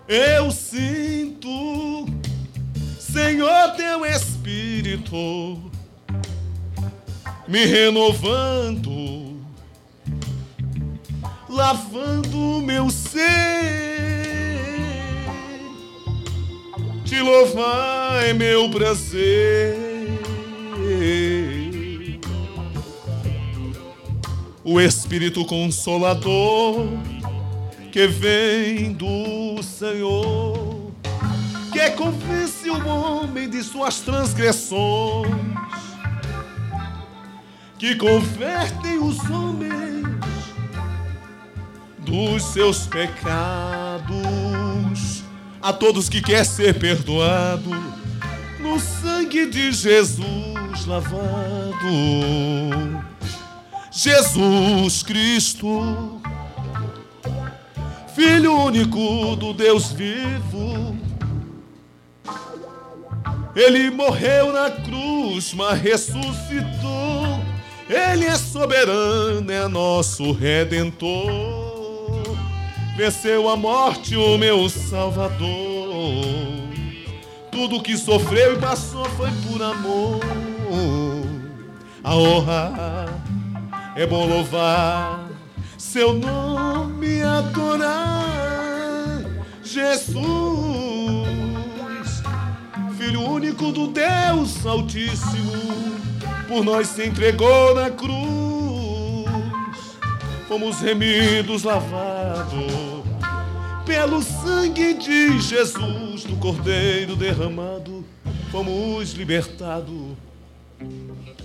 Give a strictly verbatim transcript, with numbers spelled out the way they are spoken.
Eu sinto, Senhor, teu Espírito me renovando, lavando meu ser. Te louvar é meu prazer. O Espírito Consolador que vem do Senhor, que convence o homem de suas transgressões, que converte os homens dos seus pecados. A todos que quer ser perdoado no sangue de Jesus lavado. Jesus Cristo, Filho único do Deus vivo, Ele morreu na cruz, mas ressuscitou. Ele é soberano, é nosso Redentor. Venceu a morte, o meu Salvador. Tudo que sofreu e passou foi por amor. A honra é bom louvar, seu nome adorar. Jesus, Filho único do Deus Altíssimo, por nós se entregou na cruz. Fomos remidos, lavados pelo sangue de Jesus, do Cordeiro derramado. Fomos libertados.